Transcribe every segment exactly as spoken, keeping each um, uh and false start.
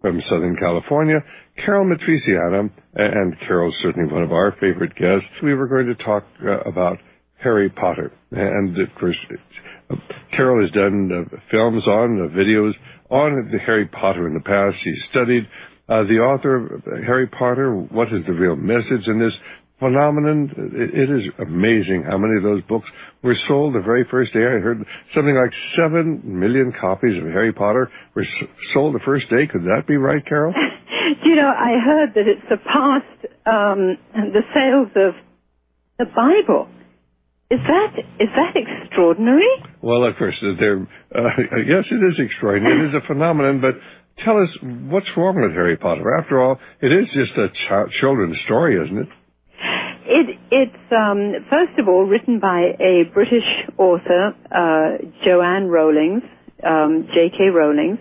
from Southern California, Carol Matriciana, and Carol's certainly one of our favorite guests. We were going to talk uh, about Harry Potter. And, of course, uh, Carol has done uh, films on, uh, videos on the Harry Potter in the past. She's studied uh, the author of Harry Potter. What is the real message in this phenomenon? It, it is amazing how many of those books were sold the very first day. I heard something like seven million copies of Harry Potter were s- sold the first day. Could that be right, Carol? You know, I heard that it surpassed um, the sales of the Bible. Is that is that extraordinary? Well, of course, there. Uh, yes, it is extraordinary. It is a phenomenon, but tell us what's wrong with Harry Potter. After all, it is just a ch- children's story, isn't it? It, it's, um, first of all, written by a British author, uh, Joanne Rowling, um, J K. Rowling,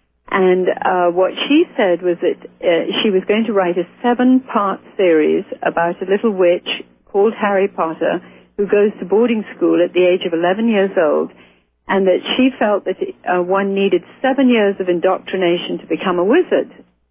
and uh, what she said was that uh, she was going to write a seven-part series about a little witch called Harry Potter who goes to boarding school at the age of eleven years old, and that she felt that uh, one needed seven years of indoctrination to become a wizard.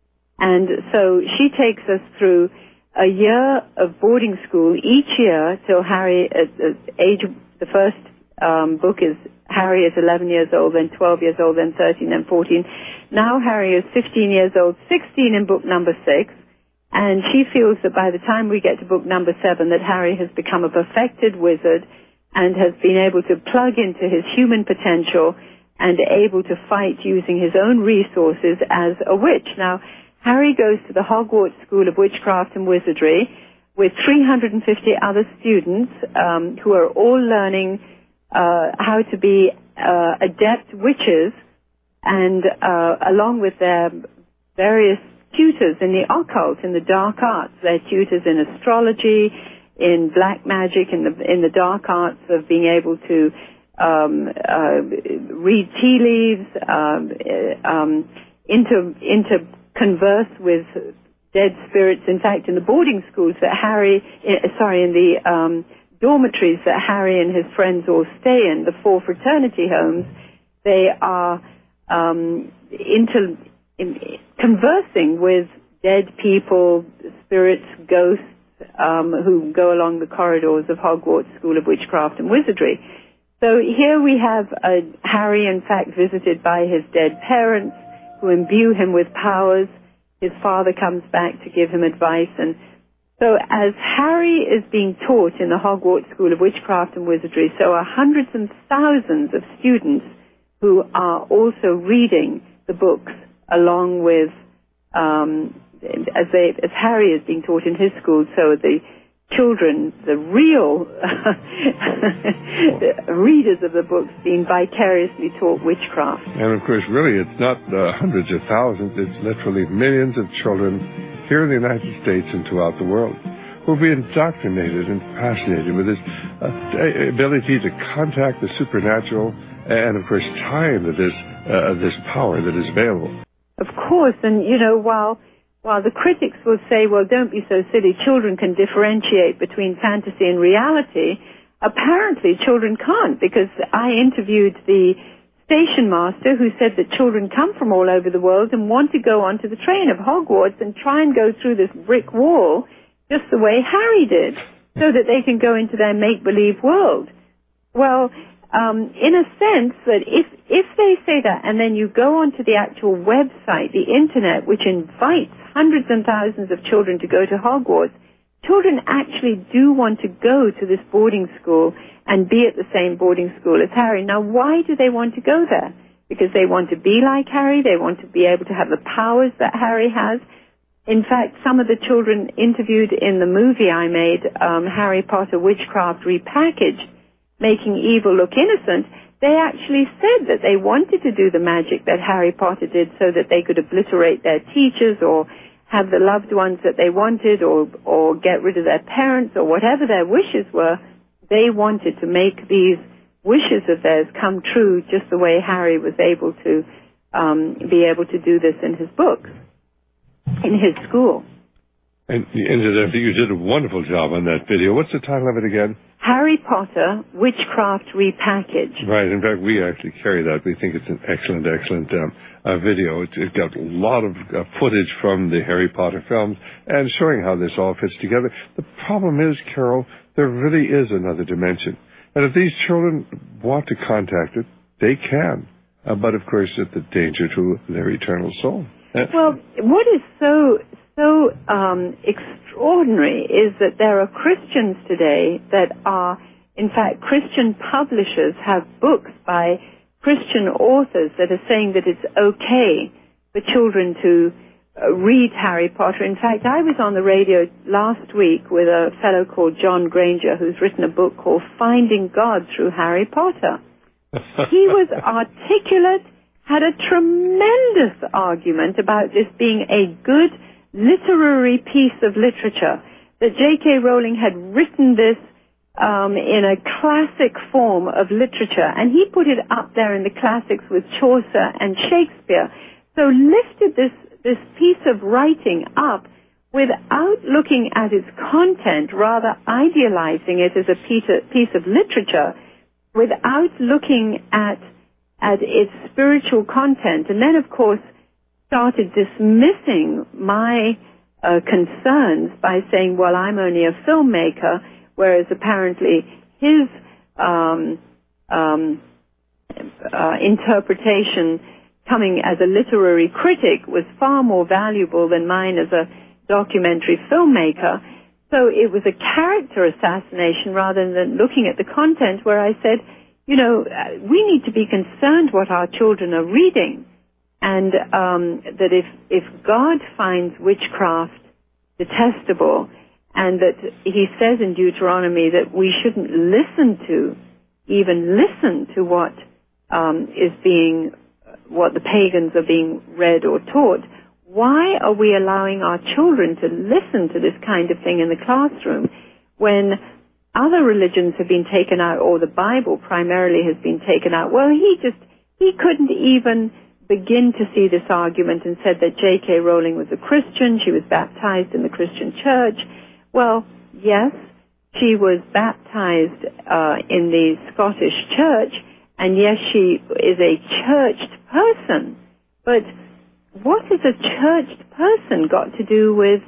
And so she takes us through a year of boarding school each year till Harry, at the age of the first um, book is Harry is eleven years old, then twelve years old, then thirteen, then fourteen. Now Harry is fifteen years old, sixteen in book number six, and she feels that by the time we get to book number seven that Harry has become a perfected wizard and has been able to plug into his human potential and able to fight using his own resources as a witch. Now, Harry goes to the Hogwarts School of Witchcraft and Wizardry with three hundred fifty other students um, who are all learning uh, how to be uh, adept witches, and uh, along with their various tutors in the occult, in the dark arts. They're tutors in astrology, in black magic, in the in the dark arts of being able to um, uh, read tea leaves, um, um, inter inter converse with dead spirits. In fact, in the boarding schools that Harry, uh, sorry, in the um, dormitories that Harry and his friends all stay in, the four fraternity homes, they are um, inter, in, conversing with dead people, spirits, ghosts, um, who go along the corridors of Hogwarts School of Witchcraft and Wizardry. So here we have uh, Harry, in fact, visited by his dead parents, who imbue him with powers. His father comes back to give him advice. And so as Harry is being taught in the Hogwarts School of Witchcraft and Wizardry, so are hundreds and thousands of students who are also reading the books along with, um, as, they, as Harry is being taught in his school, so the children, the real readers of the books, being vicariously taught witchcraft. And, of course, really, it's not uh, hundreds of thousands. It's literally millions of children here in the United States and throughout the world who will be indoctrinated and fascinated with this uh, ability to contact the supernatural and, of course, tie into this, uh, this power that is available. Of course, and, you know, while... While the critics will say, well, don't be so silly, children can differentiate between fantasy and reality, apparently children can't, because I interviewed the station master who said that children come from all over the world and want to go onto the train of Hogwarts and try and go through this brick wall just the way Harry did, so that they can go into their make-believe world. Well, Um, in a sense that if if they say that and then you go onto the actual website, the internet, which invites hundreds and thousands of children to go to Hogwarts, children actually do want to go to this boarding school and be at the same boarding school as Harry. Now, why do they want to go there? Because they want to be like Harry, they want to be able to have the powers that Harry has. In fact, some of the children interviewed in the movie I made, um, Harry Potter Witchcraft Repackaged, Making Evil Look Innocent, they actually said that they wanted to do the magic that Harry Potter did so that they could obliterate their teachers or have the loved ones that they wanted or, or get rid of their parents or whatever their wishes were. They wanted to make these wishes of theirs come true just the way Harry was able to um, be able to do this in his books, in his school. And incidentally, you did a wonderful job on that video. What's the title of it again? Harry Potter, Witchcraft Repackaged. Right. In fact, we actually carry that. We think it's an excellent, excellent um, uh, video. It's, it's got a lot of uh, footage from the Harry Potter films and showing how this all fits together. The problem is, Carol, there really is another dimension. And if these children want to contact it, they can. Uh, but, of course, at the danger to their eternal soul. Uh, well, what is so so um, extraordinary is that there are Christians today that are, in fact, Christian publishers have books by Christian authors that are saying that it's okay for children to uh, read Harry Potter. In fact, I was on the radio last week with a fellow called John Granger who's written a book called Finding God Through Harry Potter. He was articulate, had a tremendous argument about this being a good literary piece of literature, that J K. Rowling had written this um, in a classic form of literature, and he put it up there in the classics with Chaucer and Shakespeare. So lifted this, this piece of writing up without looking at its content, rather idealizing it as a piece of, piece of literature, without looking at at its spiritual content, and then, of course, started dismissing my uh, concerns by saying, well, I'm only a filmmaker, whereas apparently his um, um, uh, interpretation coming as a literary critic was far more valuable than mine as a documentary filmmaker. So it was a character assassination rather than looking at the content, where I said, you know, we need to be concerned what our children are reading, and um, that if, if God finds witchcraft detestable, and that he says in Deuteronomy that we shouldn't listen to, even listen to what um, is being, what the pagans are being read or taught, why are we allowing our children to listen to this kind of thing in the classroom when other religions have been taken out, or the Bible primarily has been taken out? Well, he just, he couldn't even begin to see this argument, and said that J K. Rowling was a Christian, she was baptized in the Christian church. Well, yes, she was baptized uh, in the Scottish church, and yes, she is a churched person, but what has a churched person got to do with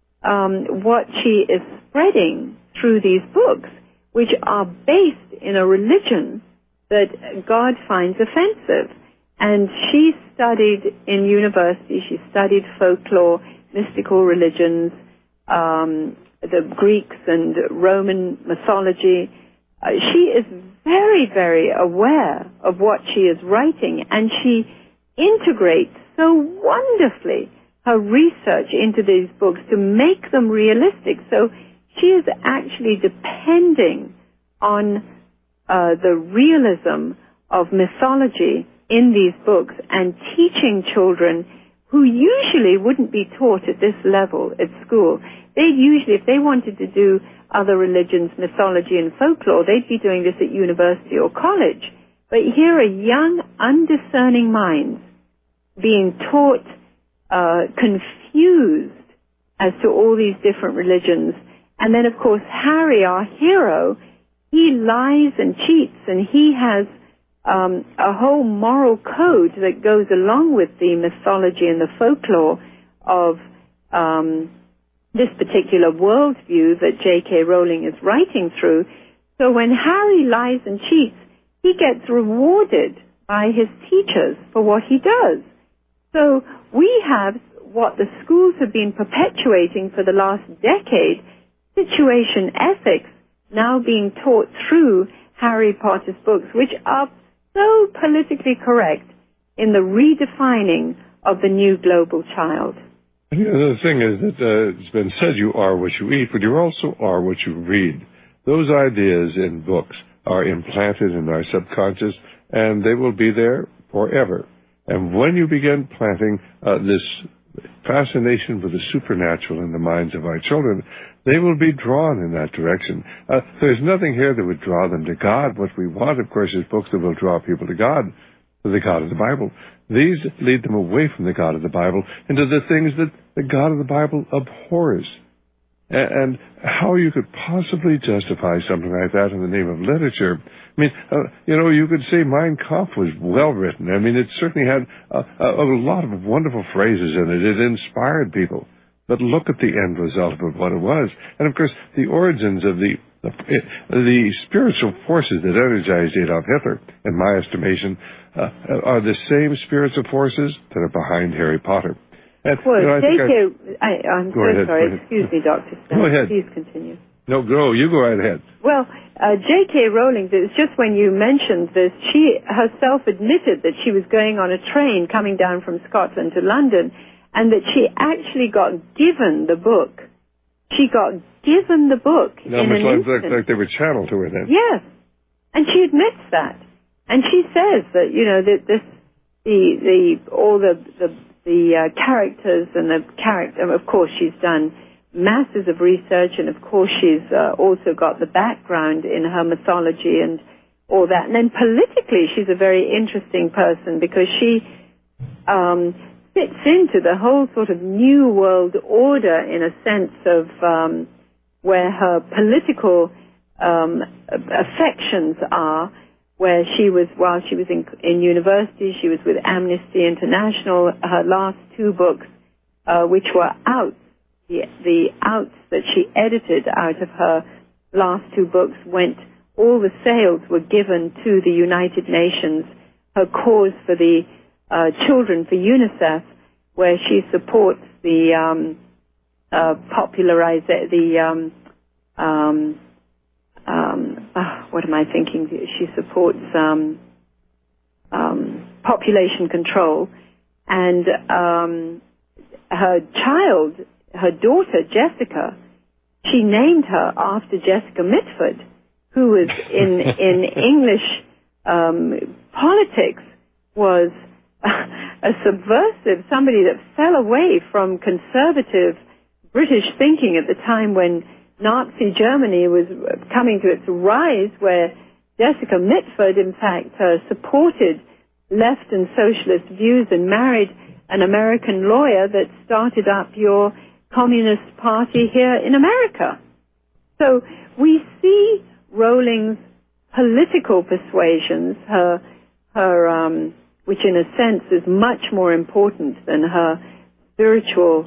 um, what she is spreading through these books, which are based in a religion that God finds offensive? And she studied in university, she studied folklore, mystical religions, um, the Greeks and Roman mythology. Uh, she is very, very aware of what she is writing, and she integrates so wonderfully her research into these books to make them realistic. So she is actually depending on uh, the realism of mythology in these books and teaching children who usually wouldn't be taught at this level at school. They'd usually, if they wanted to do other religions, mythology and folklore, they'd be doing this at university or college. But here are young, undiscerning minds being taught, uh, confused as to all these different religions. And then, of course, Harry, our hero, he lies and cheats, and he has um, a whole moral code that goes along with the mythology and the folklore of um, this particular worldview that J K. Rowling is writing through. So when Harry lies and cheats, he gets rewarded by his teachers for what he does. So we have what the schools have been perpetuating for the last decade, situation ethics, now being taught through Harry Potter's books, which are so politically correct in the redefining of the new global child. You know, the thing is that uh, it's been said you are what you eat, but you also are what you read. Those ideas in books are implanted in our subconscious, and they will be there forever. And when you begin planting uh, this fascination for the supernatural in the minds of our children, they will be drawn in that direction. Uh, there's nothing here that would draw them to God. What we want, of course, is books that will draw people to God, to the God of the Bible. These lead them away from the God of the Bible into the things that the God of the Bible abhors. and how you could possibly justify something like that in the name of literature. I mean, uh, you know, you could say Mein Kampf was well written. I mean, it certainly had a, a, a lot of wonderful phrases in it. It inspired people. But look at the end result of what it was. And, of course, the origins of the the, the spiritual forces that energized Adolf Hitler, in my estimation, uh, are the same spiritual forces that are behind Harry Potter. And, well, you know, J K, I, I, I'm so ahead, sorry. Excuse me, Doctor Stone. Go ahead. Please continue. No, go. You go right ahead. Well, uh, J K. Rowling, it was just when you mentioned this, she herself admitted that she was going on a train coming down from Scotland to London, and that she actually got given the book. She got given the book now, in an like, instant. like they were channeled to her then. Yes. And she admits that. And she says that, you know, that this, the, the, all the, the, the uh, characters and the character, of course she's done masses of research, and of course she's uh, also got the background in her mythology and all that. And then politically she's a very interesting person, because she um, fits into the whole sort of new world order, in a sense of um, where her political um, affections are, where she was, while she was in, in university, she was with Amnesty International. Her last two books, uh, which were out, the, the outs that she edited out of her last two books went, all the sales were given to the United Nations, her cause for the uh, children, for UNICEF, where she supports the um, uh, popularize the um, um, um, oh, what am I thinking? She supports um, um, population control, and um, her child, her daughter Jessica, she named her after Jessica Mitford, who was in in English um, politics was a subversive, somebody that fell away from conservative British thinking at the time when Nazi Germany was coming to its rise, where Jessica Mitford, in fact, uh, supported left and socialist views and married an American lawyer that started up your Communist Party here in America. So we see Rowling's political persuasions, her, her, um, which in a sense is much more important than her spiritual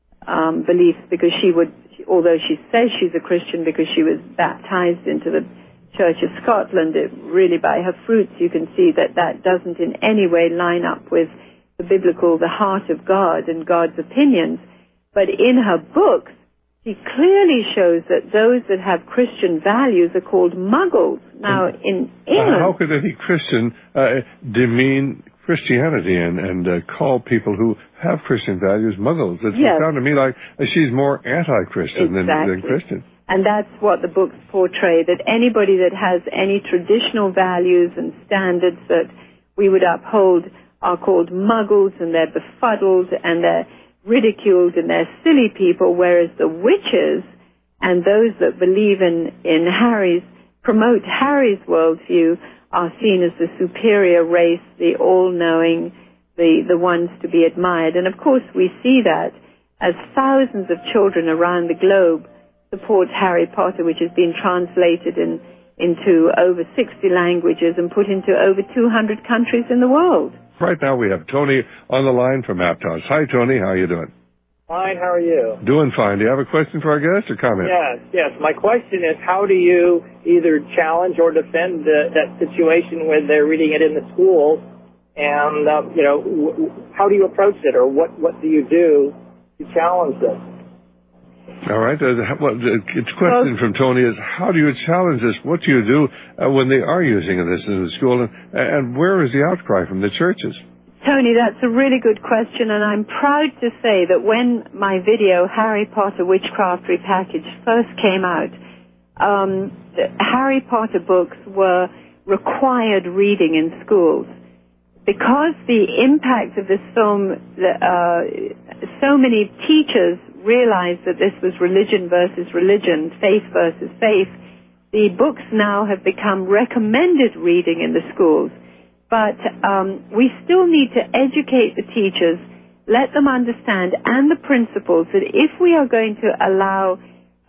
um, beliefs, because she would, although she says she's a Christian because she was baptized into the Church of Scotland, it really by her fruits you can see that that doesn't in any way line up with the biblical, the heart of God and God's opinions. But in her books, she clearly shows that those that have Christian values are called muggles. Now, in England... Uh, how could any Christian uh, demean Christianity and, and uh, call people who have Christian values muggles? It yes. sounds to me like she's more anti-Christian exactly. than, than Christian. And that's what the books portray, that anybody that has any traditional values and standards that we would uphold are called muggles, and they're befuddled, and they're ridiculed, and they're silly people, whereas the witches and those that believe in, in Harry's, promote Harry's worldview, are seen as the superior race, the all-knowing, the, the ones to be admired. And of course we see that as thousands of children around the globe support Harry Potter, which has been translated in, into over sixty languages and put into over two hundred countries in the world. Right now we have Tony on the line from Aptos. Hi, Tony. How are you doing? Fine. How are you? Doing fine. Do you have a question for our guest or comment? Yes, yes. My question is, how do you either challenge or defend the, that situation when they're reading it in the schools? And, uh, you know, w- how do you approach it, or what, what do you do to challenge this? All right. Uh, well, the question from Tony is, how do you challenge this? What do you do uh, when they are using this in the school? And, and where is the outcry from the churches? Tony, that's a really good question, and I'm proud to say that when my video, Harry Potter Witchcraft Repackaged, first came out, um, the Harry Potter books were required reading in schools. Because the impact of this film, uh, so many teachers realized that this was religion versus religion, faith versus faith, the books now have become recommended reading in the schools. But um, we still need to educate the teachers, let them understand, and the principals, that if we are going to allow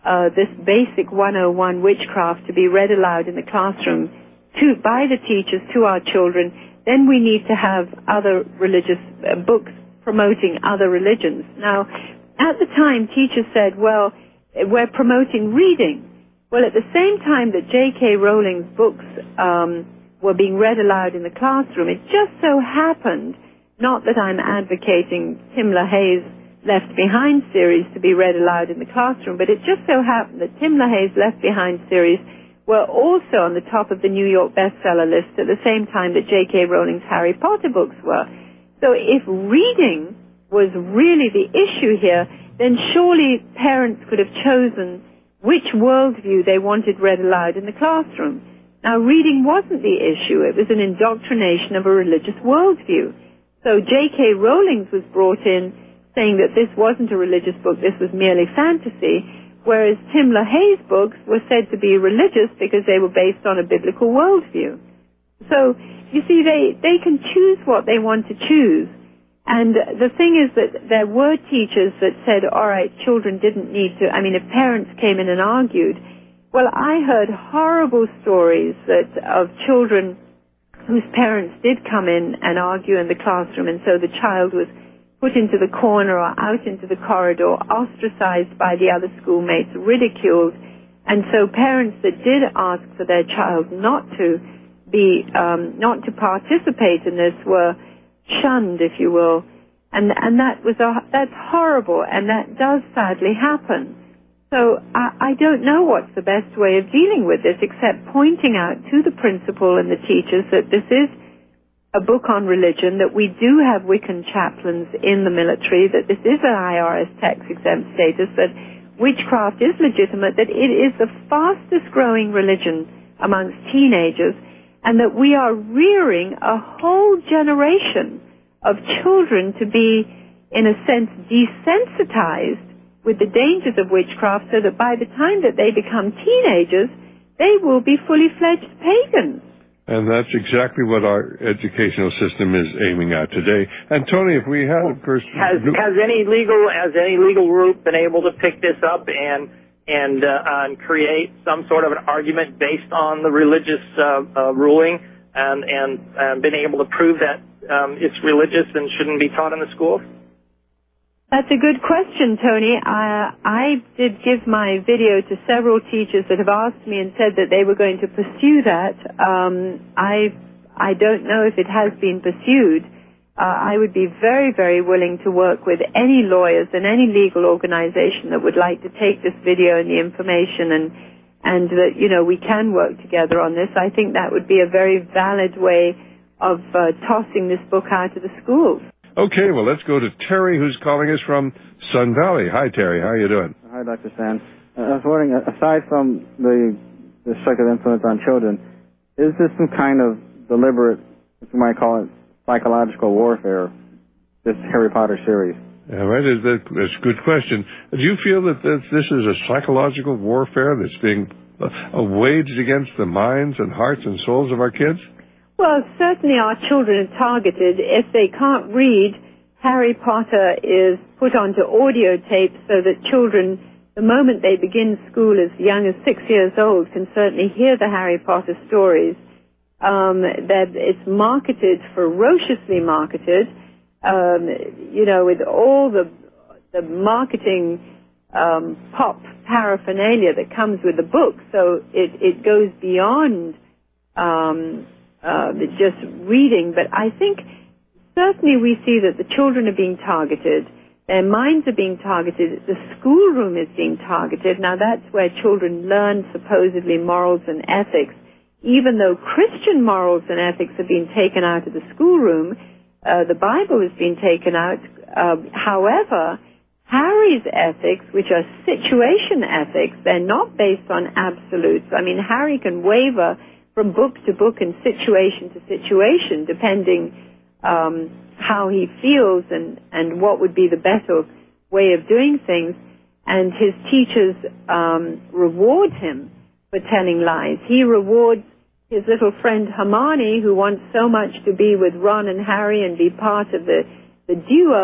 uh, this basic one oh one witchcraft to be read aloud in the classroom to, by the teachers to our children, then we need to have other religious uh, books promoting other religions. Now, at the time, teachers said, well, we're promoting reading. Well, at the same time that J K Rowling's books um, were being read aloud in the classroom, it just so happened, not that I'm advocating Tim LaHaye's Left Behind series to be read aloud in the classroom, but it just so happened that Tim LaHaye's Left Behind series were also on the top of the New York bestseller list at the same time that J K Rowling's Harry Potter books were. So if reading was really the issue here, then surely parents could have chosen which worldview they wanted read aloud in the classroom. Now, reading wasn't the issue. It was an indoctrination of a religious worldview. So J K Rowling's was brought in saying that this wasn't a religious book, this was merely fantasy, whereas Tim LaHaye's books were said to be religious because they were based on a biblical worldview. So, you see, they, they can choose what they want to choose. And the thing is that there were teachers that said, all right, children didn't need to, I mean, if parents came in and argued, well, I heard horrible stories that of children whose parents did come in and argue in the classroom, and so the child was put into the corner or out into the corridor, ostracized by the other schoolmates, ridiculed. And so parents that did ask for their child not to be, um, not to participate in this were shunned, if you will. And, and that was a, that's horrible, and that does sadly happen. So I, I don't know what's the best way of dealing with this except pointing out to the principal and the teachers that this is a book on religion, that we do have Wiccan chaplains in the military, that this is an I R S tax-exempt status, that witchcraft is legitimate, that it is the fastest growing religion amongst teenagers, and that we are rearing a whole generation of children to be, in a sense, desensitized with the dangers of witchcraft, so that by the time that they become teenagers, they will be fully fledged pagans. And that's exactly what our educational system is aiming at today. And Tony, if we had, of course, has has any legal has any legal group been able to pick this up and and uh, and create some sort of an argument based on the religious uh, uh, ruling, and and and been able to prove that um, it's religious and shouldn't be taught in the schools? That's a good question, Tony. I, I did give my video to several teachers that have asked me and said that they were going to pursue that. Um, I, I don't know if it has been pursued. Uh, I would be very, very willing to work with any lawyers and any legal organization that would like to take this video and the information, and, and that, you know, we can work together on this. I think that would be a very valid way of uh, tossing this book out of the schools. Okay, well, let's go to Terry, who's calling us from Sun Valley. Hi, Terry. How are you doing? Hi, Doctor Stan. Uh, I was wondering, aside from the destructive influence on children, is this some kind of deliberate, if you might call it, psychological warfare, this Harry Potter series? Yeah, right. That's a good question. Do you feel that this, this is a psychological warfare that's being uh, waged against the minds and hearts and souls of our kids? Well, certainly our children are targeted. If they can't read, Harry Potter is put onto audio tapes so that children, the moment they begin school as young as six years old, can certainly hear the Harry Potter stories. Um, that it's marketed, ferociously marketed, um, you know, with all the the marketing um, pop paraphernalia that comes with the book. So it, it goes beyond Um, Uh, just reading, but I think certainly we see that the children are being targeted, their minds are being targeted, the schoolroom is being targeted. Now that's where children learn supposedly morals and ethics, even though Christian morals and ethics have been taken out of the schoolroom, uh, the Bible has been taken out. Uh, however, Harry's ethics, which are situation ethics, they're not based on absolutes. I mean, Harry can waver from book to book and situation to situation, depending um, how he feels and, and what would be the better way of doing things. And his teachers um, reward him for telling lies. He rewards his little friend Hermione, who wants so much to be with Ron and Harry and be part of the, the duo.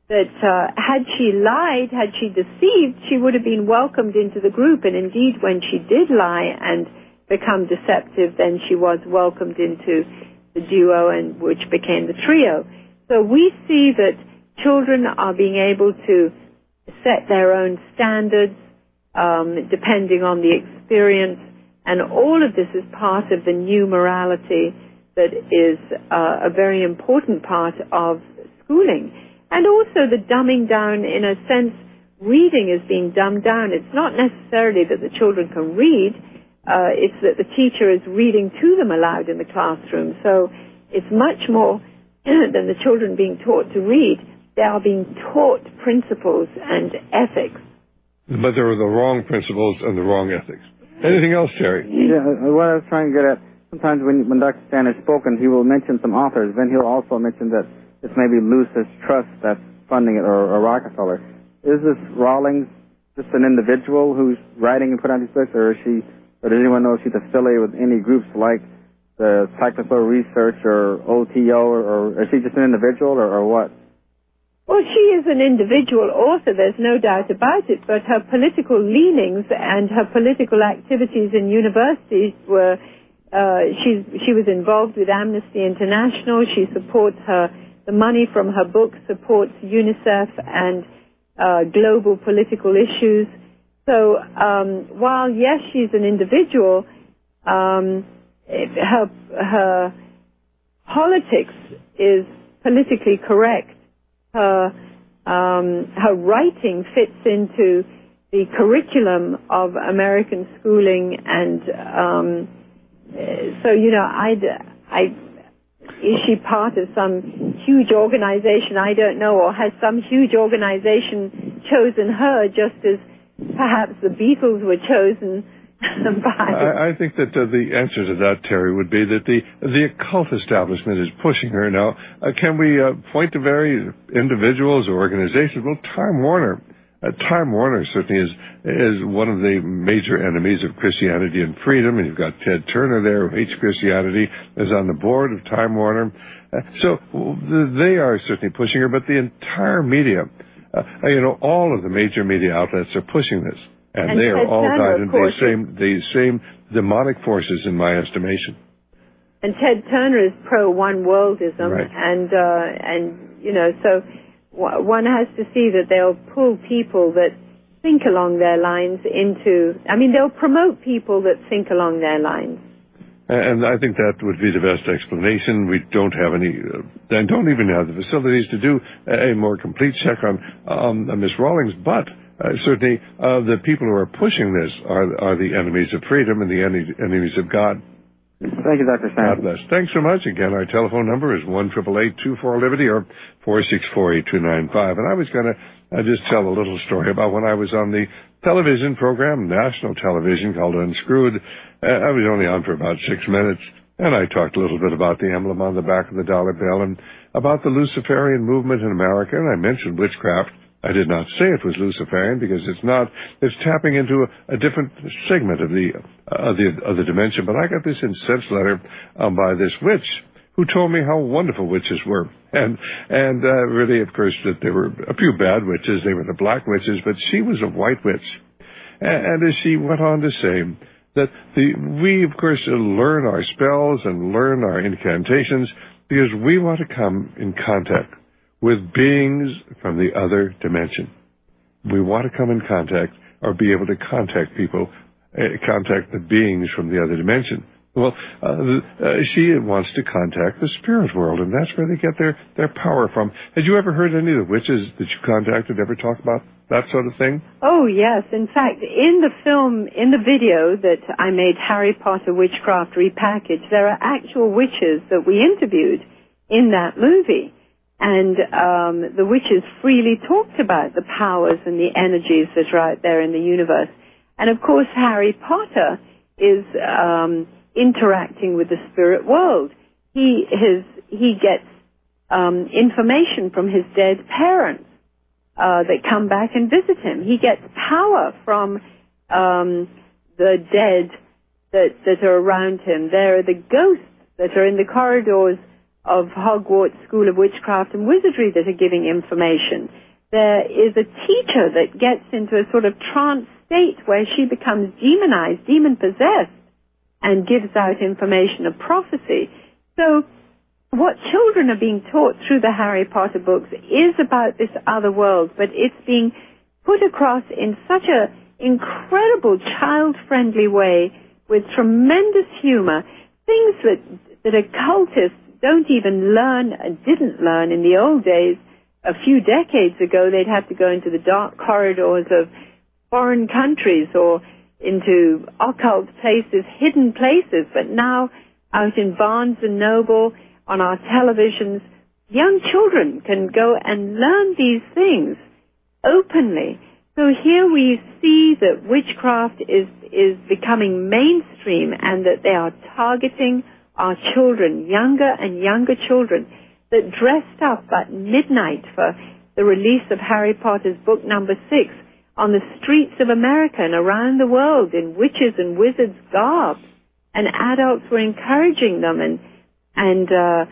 that uh, had she lied, had she deceived, she would have been welcomed into the group. And indeed, when she did lie and become deceptive, then she was welcomed into the duo, and which became the trio. So we see that children are being able to set their own standards um, depending on the experience, and all of this is part of the new morality that is uh, a very important part of schooling. And also the dumbing down, in a sense, reading is being dumbed down. It's not necessarily that the children can read, uh, it's that the teacher is reading to them aloud in the classroom. So it's much more than the children being taught to read. They are being taught principles and ethics. But there are the wrong principles and the wrong ethics. Anything else, Terry? Yeah, what I was trying to get at, sometimes when, when Doctor Stan has spoken, he will mention some authors. Then he'll also mention that it's maybe Lucis Trust that's funding it, or, or Rockefeller. Is this Rawlings just an individual who's writing and putting out these books, or is she, or does anyone know if she's affiliated with any groups like the Psychosocial Research or O T O, or, or is she just an individual, or, or what? Well, she is an individual author, there's no doubt about it, but her political leanings and her political activities in universities were, uh, she's, she was involved with Amnesty International. She supports her, the money from her book supports UNICEF and uh, global political issues. So um, while, yes, she's an individual, um, her, her politics is politically correct. Her, um, her writing fits into the curriculum of American schooling, and um, so, you know, I, I, is she part of some huge organization? I don't know, or has some huge organization chosen her just as perhaps the Beatles were chosen by... I, I think that uh, the answer to that, Terry, would be that the the occult establishment is pushing her now. Uh, can we uh, point to various individuals or organizations? Well, Time Warner. Uh, Time Warner certainly is is one of the major enemies of Christianity and freedom, and you've got Ted Turner there, who hates Christianity, is on the board of Time Warner. Uh, so they are certainly pushing her, but the entire media, uh, you know, all of the major media outlets are pushing this. And, and they are all guided by the same, the same demonic forces, in my estimation. And Ted Turner is pro-one worldism, right. and uh, and you know, so w- one has to see that they'll pull people that think along their lines into. I mean, they'll promote people that think along their lines. And I think that would be the best explanation. We don't have any, uh, and don't even have the facilities to do a more complete check on um, Miss Rawlings, but. Uh, certainly, uh, the people who are pushing this are are the enemies of freedom and the en- enemies of God. Thank you, Doctor Stan. God bless. Thanks so much. Again, our telephone number is one triple eight two four Liberty or four six four eight two nine five. And I was going to uh, just tell a little story about when I was on the television program, national television, called Unscrewed. Uh, I was only on for about six minutes, and I talked a little bit about the emblem on the back of the dollar bill and about the Luciferian movement in America, and I mentioned witchcraft. I did not say it was Luciferian because it's not. It's tapping into a, a different segment of the, uh, of the of the dimension. But I got this incensed letter um, by this witch who told me how wonderful witches were, and and uh, really, of course, that there were a few bad witches. They were the black witches, but she was a white witch. And, and as she went on to say that the we, of course, learn our spells and learn our incantations because we want to come in contact with beings from the other dimension. We want to come in contact or be able to contact people, uh, contact the beings from the other dimension. Well, uh, uh, she wants to contact the spirit world, and that's where they get their, their power from. Had you ever heard any of the witches that you contacted ever talk about that sort of thing? Oh, yes. In fact, in the film, in the video that I made, Harry Potter Witchcraft Repackaged, there are actual witches that we interviewed in that movie. And um, the witches freely talked about the powers and the energies that are out there in the universe. And, of course, Harry Potter is um, interacting with the spirit world. He, his, he gets um, information from his dead parents uh, that come back and visit him. He gets power from um, the dead that, that are around him. There are the ghosts that are in the corridors of Hogwarts School of Witchcraft and Wizardry that are giving information. There is a teacher that gets into a sort of trance state where she becomes demonized, demon-possessed, and gives out information of prophecy. So what children are being taught through the Harry Potter books is about this other world, but it's being put across in such an incredible child-friendly way with tremendous humor, things that, that occultists don't even learn and didn't learn in the old days. A few decades ago, they'd have to go into the dark corridors of foreign countries or into occult places, hidden places, but now out in Barnes and Noble, on our televisions, young children can go and learn these things openly. So here we see that witchcraft is, is becoming mainstream and that they are targeting our children, younger and younger children, that dressed up at midnight for the release of Harry Potter's book number six on the streets of America and around the world in witches and wizards' garb. And adults were encouraging them, and, and uh,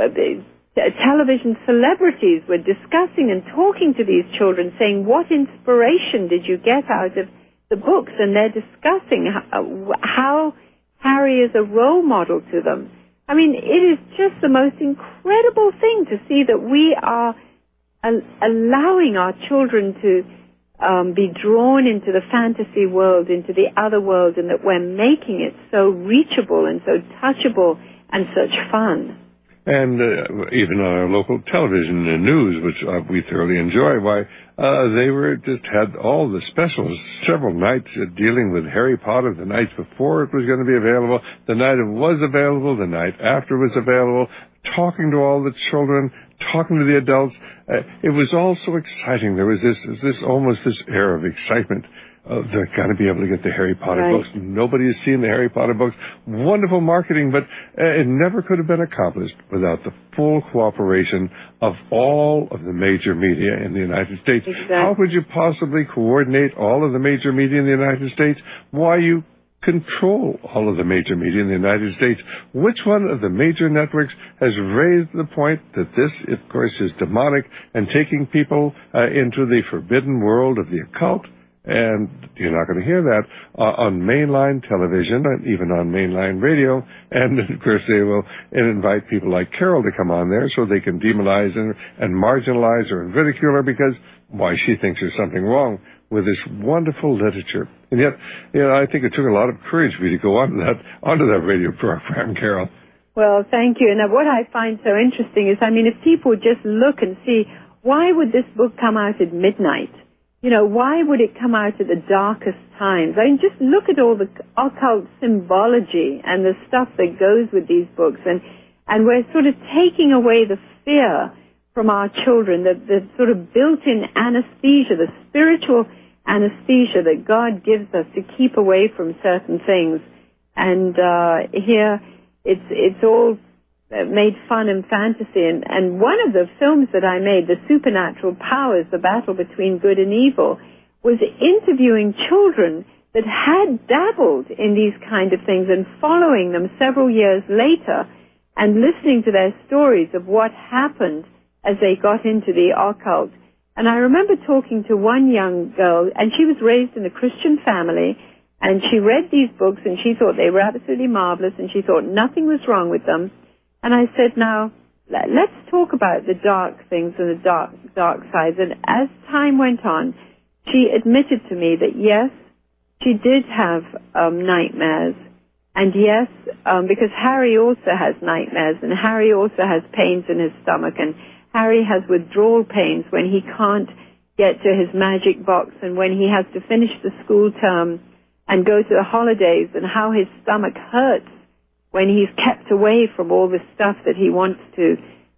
television celebrities were discussing and talking to these children, saying, what inspiration did you get out of the books? And they're discussing how, how Harry is a role model to them. I mean, it is just the most incredible thing to see that we are al- allowing our children to um, be drawn into the fantasy world, into the other world, and that we're making it so reachable and so touchable and such fun. And uh, even on our local television and news, which uh, we thoroughly enjoy, why uh, they were just had all the specials several nights uh, dealing with Harry Potter. The nights before it was going to be available, the night it was available, the night after it was available, talking to all the children, talking to the adults. Uh, it was all so exciting. There was this, this almost this air of excitement. Uh, they're going to be able to get the Harry Potter right. books. Nobody has seen the Harry Potter books. Wonderful marketing, but uh, it never could have been accomplished without the full cooperation of all of the major media in the United States. Exactly. How could you possibly coordinate all of the major media in the United States? Why you control all of the major media in the United States? Which one of the major networks has raised the point that this, of course, is demonic and taking people uh, into the forbidden world of the occult? And you're not going to hear that uh, on mainline television and even on mainline radio. And, of course, they will invite people like Carol to come on there so they can demonize and, and marginalize her and ridicule her because, why, she thinks there's something wrong with this wonderful literature. And yet, you know, I think it took a lot of courage for you to go onto that, onto that radio program, Carol. Well, thank you. And what I find so interesting is, I mean, if people just look and see, why would this book come out at midnight? You know, why would it come out at the darkest times? I mean, just look at all the occult symbology and the stuff that goes with these books. And, and we're sort of taking away the fear from our children, the, the sort of built-in anesthesia, the spiritual anesthesia that God gives us to keep away from certain things. And uh, here, it's, it's all made fun and fantasy. And, and one of the films that I made, The Supernatural Powers, The Battle Between Good and Evil, was interviewing children that had dabbled in these kind of things and following them several years later and listening to their stories of what happened as they got into the occult. And I remember talking to one young girl, and she was raised in a Christian family, and she read these books, and she thought they were absolutely marvelous, and she thought nothing was wrong with them. And I said, now, let's talk about the dark things and the dark, dark sides. And as time went on, she admitted to me that, yes, she did have um, nightmares. And yes, um, because Harry also has nightmares, and Harry also has pains in his stomach, and Harry has withdrawal pains when he can't get to his magic box and when he has to finish the school term and go to the holidays, and how his stomach hurts when he's kept away from all the stuff that he wants to,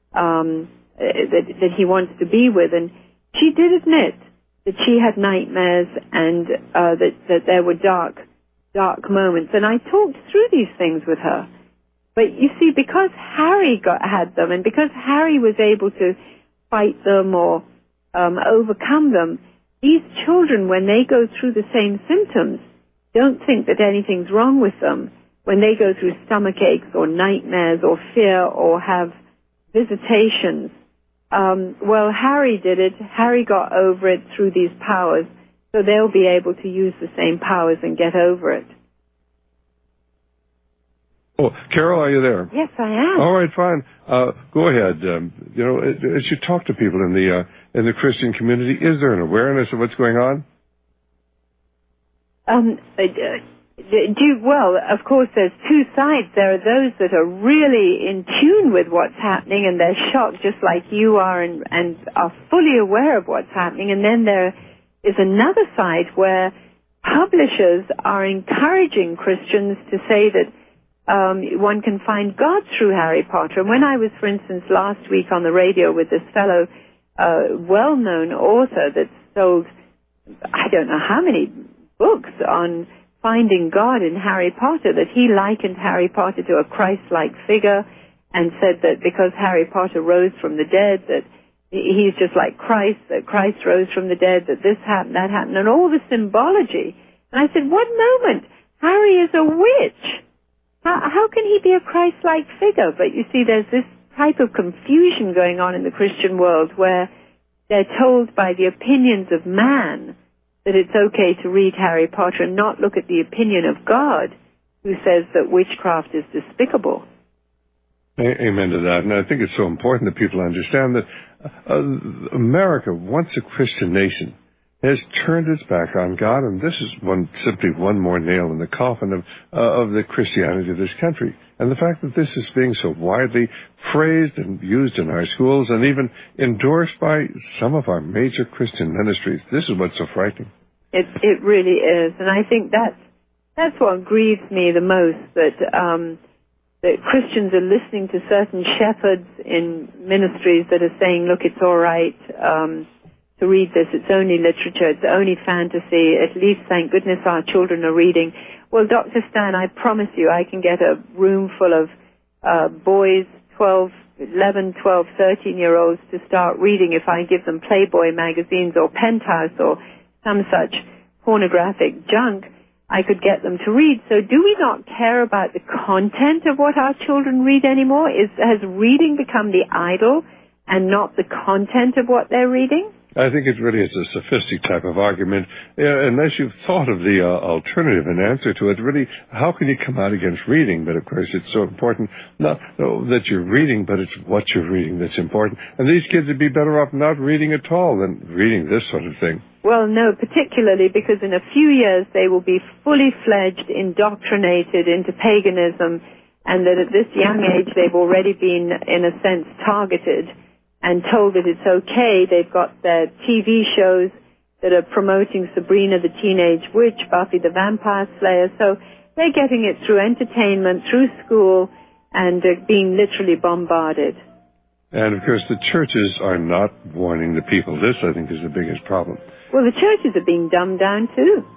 um, that, that he wants to be with. And she did admit that she had nightmares and uh, that, that there were dark, dark moments. And I talked through these things with her. But you see, because Harry got, had them, and because Harry was able to fight them or um, overcome them, these children, when they go through the same symptoms, don't think that anything's wrong with them. When they go through stomach aches or nightmares or fear or have visitations. Um, well, Harry did it. Harry got over it through these powers, so they'll be able to use the same powers and get over it. Oh, Carol, are you there? Yes, I am. All right, fine. Uh, go ahead. Um, you know, as you talk to people in the uh, in the Christian community, is there an awareness of what's going on? Um, uh, do, well, of course, there's two sides. There are those that are really in tune with what's happening, and they're shocked just like you are, and, and are fully aware of what's happening. And then there is another side where publishers are encouraging Christians to say that Um, one can find God through Harry Potter. And when I was, for instance, last week on the radio with this fellow, uh, well-known author that sold, I don't know how many books on finding God in Harry Potter, that he likened Harry Potter to a Christ-like figure and said that because Harry Potter rose from the dead, that he's just like Christ, that Christ rose from the dead, that this happened, that happened, and all the symbology. And I said, one moment, Harry is a witch. How, how can he be a Christ-like figure? But you see, there's this type of confusion going on in the Christian world where they're told by the opinions of man that it's okay to read Harry Potter and not look at the opinion of God, who says that witchcraft is despicable. Amen to that. And I think it's so important that people understand that uh, America, once a Christian nation, has turned its back on God, and this is one simply one more nail in the coffin of uh, of the Christianity of this country. And the fact that this is being so widely praised and used in our schools and even endorsed by some of our major Christian ministries, this is what's so frightening. It it really is, and I think that's that's what grieves me the most, that um, that Christians are listening to certain shepherds in ministries that are saying, look, it's all right um, to read this. It's only literature. It's only fantasy. At least, thank goodness, our children are reading. Well, Doctor Stan, I promise you, I can get a room full of uh, boys, twelve, eleven, twelve, thirteen-year-olds to start reading if I give them Playboy magazines or Penthouse or some such pornographic junk. I could get them to read. So do we not care about the content of what our children read anymore? Is, has reading become the idol and not the content of what they're reading? I think it really is a sophistic type of argument. Uh, unless you've thought of the uh, alternative and answer to it, really, how can you come out against reading? But, of course, it's so important not no, that you're reading, but it's what you're reading that's important. And these kids would be better off not reading at all than reading this sort of thing. Well, no, particularly because in a few years they will be fully fledged, indoctrinated into paganism, and that at this young age they've already been, in a sense, targeted and told that it's okay. They've got their T V shows that are promoting Sabrina the Teenage Witch, Buffy the Vampire Slayer. So they're getting it through entertainment, through school, and uh, being literally bombarded. And, of course, the churches are not warning the people. This, I think, is the biggest problem. Well, the churches are being dumbed down, too.